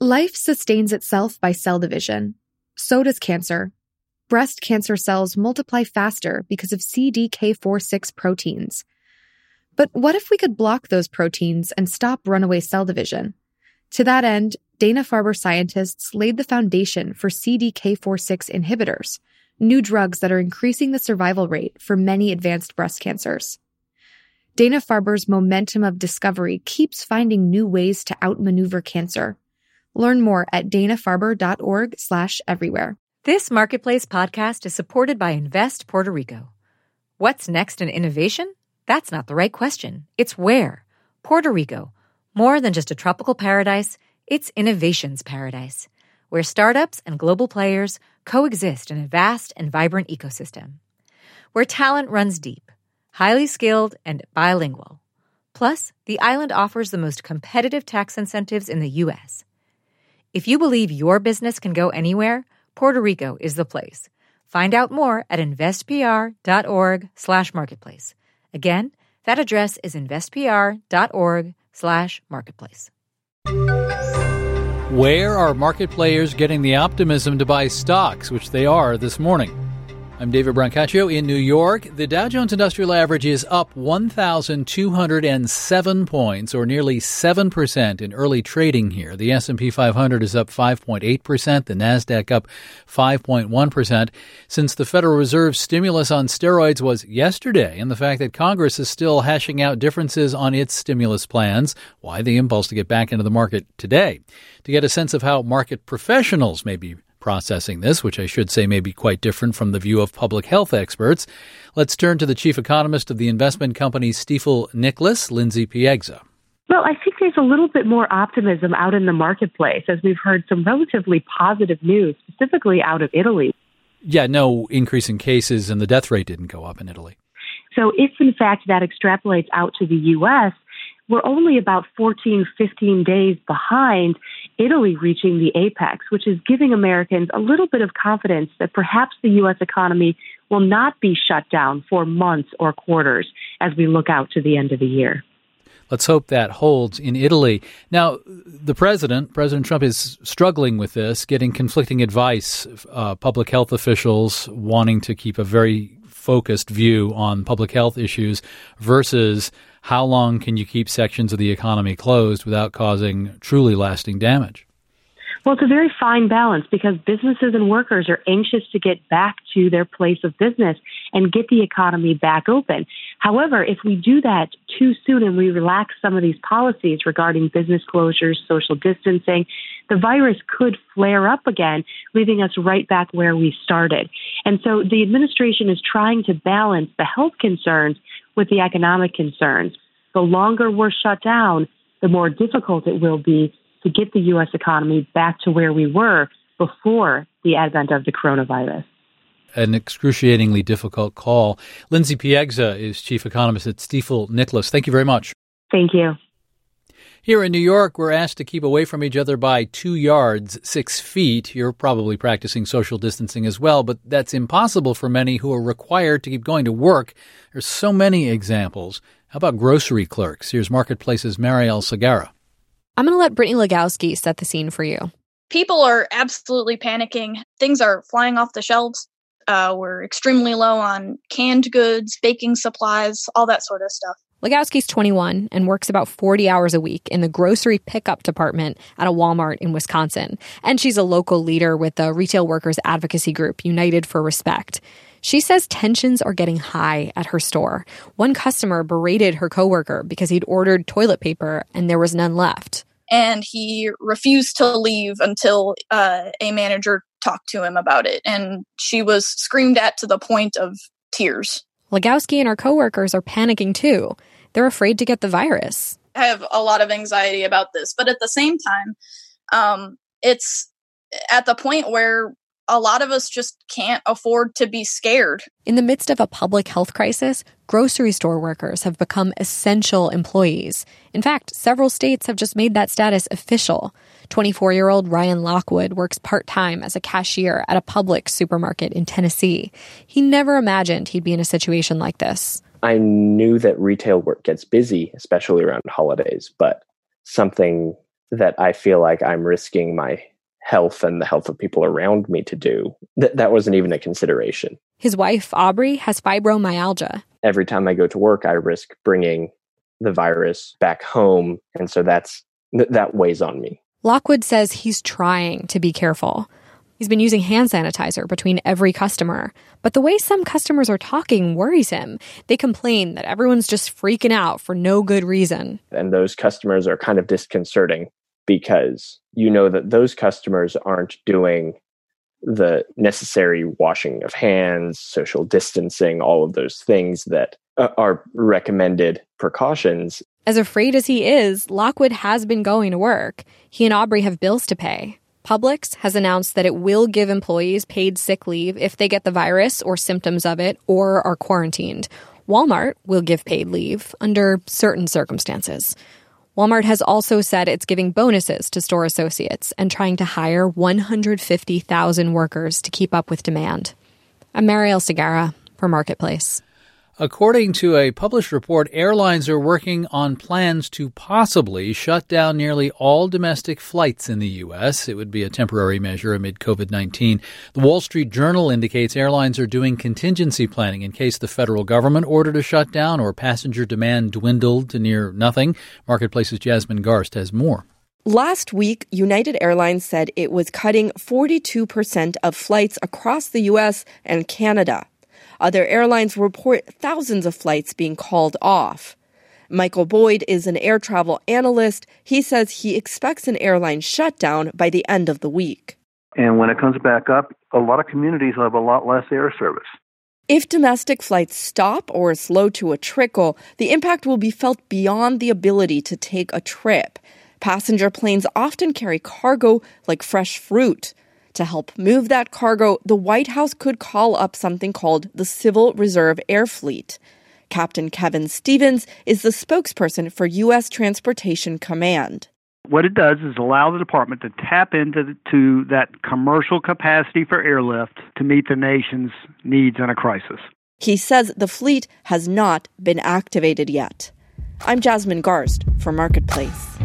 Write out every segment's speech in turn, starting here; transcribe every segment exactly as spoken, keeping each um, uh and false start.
Life sustains itself by cell division. So does cancer. Breast cancer cells multiply faster because of C D K four six proteins. But what if we could block those proteins and stop runaway cell division? To that end, Dana-Farber scientists laid the foundation for C D K four six inhibitors, new drugs that are increasing the survival rate for many advanced breast cancers. Dana-Farber's momentum of discovery keeps finding new ways to outmaneuver cancer. Learn more at dana-farber.org slash everywhere. This Marketplace podcast is supported by Invest Puerto Rico. What's next in innovation? That's not the right question. It's where. Puerto Rico. More than just a tropical paradise, it's innovation's paradise, where startups and global players coexist in a vast and vibrant ecosystem. Where talent runs deep, highly skilled, and bilingual. Plus, the island offers the most competitive tax incentives in the U S. If you believe your business can go anywhere, Puerto Rico is the place. Find out more at investpr.org slash marketplace. Again, that address is investpr.org slash marketplace. Where are market players getting the optimism to buy stocks, which they are this morning? I'm David Brancaccio in New York. The Dow Jones Industrial Average is up one thousand two hundred seven points, or nearly seven percent in early trading here. The S and P five hundred is up five point eight percent, the NASDAQ up five point one percent. Since the Federal Reserve's stimulus on steroids was yesterday, and the fact that Congress is still hashing out differences on its stimulus plans, why the impulse to get back into the market today? To get a sense of how market professionals may be processing this, which I should say may be quite different from the view of public health experts, let's turn to the chief economist of the investment company Stifel Nicolaus, Lindsay Piegza. Well, I think there's a little bit more optimism out in the marketplace as we've heard some relatively positive news, specifically out of Italy. Yeah, no increase in cases, and the death rate didn't go up in Italy. So if, in fact, that extrapolates out to the U S, we're only about fourteen, fifteen days behind Italy reaching the apex, which is giving Americans a little bit of confidence that perhaps the U S economy will not be shut down for months or quarters as we look out to the end of the year. Let's hope that holds in Italy. Now, the president, President Trump, is struggling with this, getting conflicting advice, uh, public health officials wanting to keep a very focused view on public health issues versus how long can you keep sections of the economy closed without causing truly lasting damage? Well, it's a very fine balance because businesses and workers are anxious to get back to their place of business and get the economy back open. However, if we do that too soon and we relax some of these policies regarding business closures, social distancing, the virus could flare up again, leaving us right back where we started. And so the administration is trying to balance the health concerns with the economic concerns. The longer we're shut down, the more difficult it will be to get the U S economy back to where we were before the advent of the coronavirus. An excruciatingly difficult call. Lindsay Piegza is chief economist at Stifel Nicolaus. Thank you very much. Thank you. Here in New York, we're asked to keep away from each other by two yards, six feet. You're probably practicing social distancing as well, but that's impossible for many who are required to keep going to work. There's so many examples. How about grocery clerks? Here's Marketplace's Marielle Segarra. I'm going to let Brittany Legowski set the scene for you. People are absolutely panicking. Things are flying off the shelves. Uh, we're extremely low on canned goods, baking supplies, all that sort of stuff. Legowski's twenty-one and works about forty hours a week in the grocery pickup department at a Walmart in Wisconsin. And she's a local leader with the retail workers advocacy group United for Respect. She says tensions are getting high at her store. One customer berated her coworker because he'd ordered toilet paper and there was none left. And he refused to leave until uh, a manager talked to him about it. And she was screamed at to the point of tears. Legowski and her coworkers are panicking too. They're afraid to get the virus. I have a lot of anxiety about this, but at the same time, um, it's at the point where a lot of us just can't afford to be scared. In the midst of a public health crisis, grocery store workers have become essential employees. In fact, several states have just made that status official. twenty-four-year-old Ryan Lockwood works part-time as a cashier at a Publix supermarket in Tennessee. He never imagined he'd be in a situation like this. I knew that retail work gets busy, especially around holidays, but something that I feel like I'm risking my health and the health of people around me to do. Th- that wasn't even a consideration. His wife, Aubrey, has fibromyalgia. Every time I go to work, I risk bringing the virus back home. And so that's th- that weighs on me. Lockwood says he's trying to be careful. He's been using hand sanitizer between every customer. But the way some customers are talking worries him. They complain that everyone's just freaking out for no good reason. And those customers are kind of disconcerting because you know that those customers aren't doing the necessary washing of hands, social distancing, all of those things that uh, are recommended precautions. As afraid as he is, Lockwood has been going to work. He and Aubrey have bills to pay. Publix has announced that it will give employees paid sick leave if they get the virus or symptoms of it or are quarantined. Walmart will give paid leave under certain circumstances. Walmart has also said it's giving bonuses to store associates and trying to hire one hundred fifty thousand workers to keep up with demand. I'm Marielle Segarra for Marketplace. According to a published report, airlines are working on plans to possibly shut down nearly all domestic flights in the U S. It would be a temporary measure amid covid nineteen. The Wall Street Journal indicates airlines are doing contingency planning in case the federal government ordered a shutdown or passenger demand dwindled to near nothing. Marketplace's Jasmine Garst has more. Last week, United Airlines said it was cutting forty-two percent of flights across the U S and Canada. Other airlines report thousands of flights being called off. Michael Boyd is an air travel analyst. He says he expects an airline shutdown by the end of the week. And when it comes back up, a lot of communities will have a lot less air service. If domestic flights stop or are slow to a trickle, the impact will be felt beyond the ability to take a trip. Passenger planes often carry cargo like fresh fruit. To help move that cargo, the White House could call up something called the Civil Reserve Air Fleet. Captain Kevin Stevens is the spokesperson for U S Transportation Command. What it does is allow the department to tap into the, to that commercial capacity for airlift to meet the nation's needs in a crisis. He says the fleet has not been activated yet. I'm Jasmine Garst for Marketplace.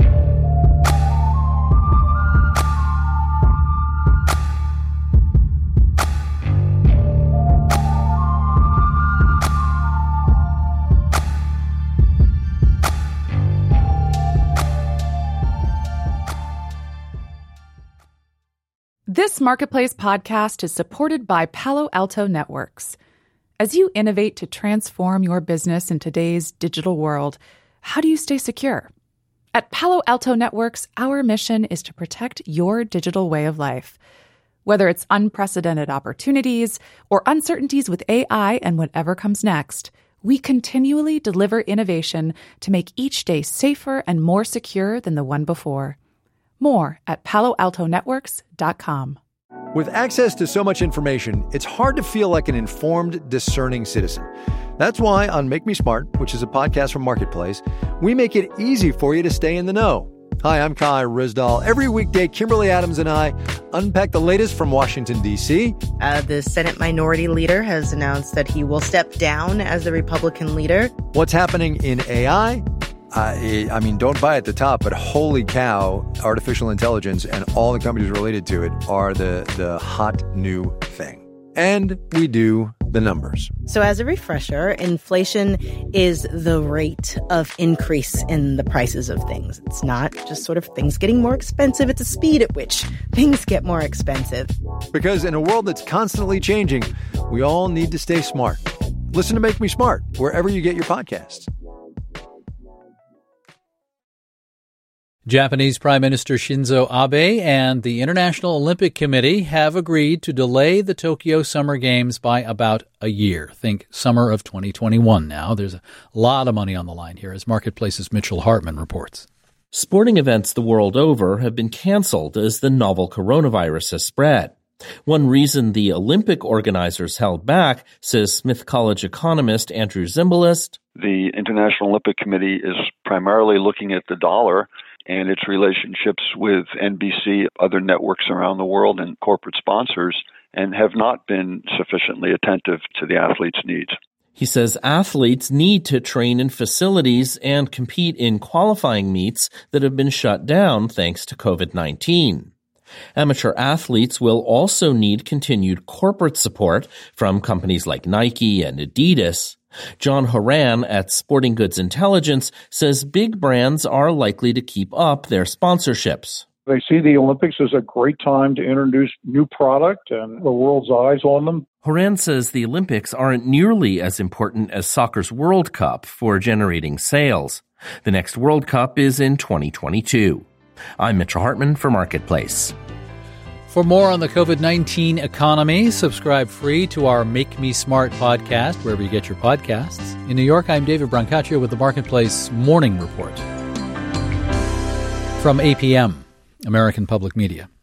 This Marketplace podcast is supported by Palo Alto Networks. As you innovate to transform your business in today's digital world, how do you stay secure? At Palo Alto Networks, our mission is to protect your digital way of life. Whether it's unprecedented opportunities or uncertainties with A I and whatever comes next, we continually deliver innovation to make each day safer and more secure than the one before. More at palo alto networks dot com. With access to so much information, it's hard to feel like an informed, discerning citizen. That's why on Make Me Smart, which is a podcast from Marketplace, we make it easy for you to stay in the know. Hi, I'm Kai Rizdal. Every weekday, Kimberly Adams and I unpack the latest from Washington, D C. Uh, the Senate Minority Leader has announced that he will step down as the Republican leader. What's happening in A I? Uh, I mean, don't buy at the top, but holy cow, artificial intelligence and all the companies related to it are the, the hot new thing. And we do the numbers. So as a refresher, inflation is the rate of increase in the prices of things. It's not just sort of things getting more expensive. It's the speed at which things get more expensive. Because in a world that's constantly changing, we all need to stay smart. Listen to Make Me Smart wherever you get your podcasts. Japanese Prime Minister Shinzo Abe and the International Olympic Committee have agreed to delay the Tokyo Summer Games by about a year. Think summer of twenty twenty-one now. There's a lot of money on the line here, as Marketplace's Mitchell Hartman reports. Sporting events the world over have been canceled as the novel coronavirus has spread. One reason the Olympic organizers held back, says Smith College economist Andrew Zimbalist. The International Olympic Committee is primarily looking at the dollar and its relationships with N B C, other networks around the world, and corporate sponsors, and have not been sufficiently attentive to the athletes' needs. He says athletes need to train in facilities and compete in qualifying meets that have been shut down thanks to covid nineteen. Amateur athletes will also need continued corporate support from companies like Nike and Adidas. John Horan at Sporting Goods Intelligence says big brands are likely to keep up their sponsorships. They see the Olympics as a great time to introduce new product and the world's eyes on them. Horan says the Olympics aren't nearly as important as soccer's World Cup for generating sales. The next World Cup is in twenty twenty-two. I'm Mitchell Hartman for Marketplace. For more on the covid nineteen economy, subscribe free to our Make Me Smart podcast, wherever you get your podcasts. In New York, I'm David Brancaccio with the Marketplace Morning Report. From A P M, American Public Media.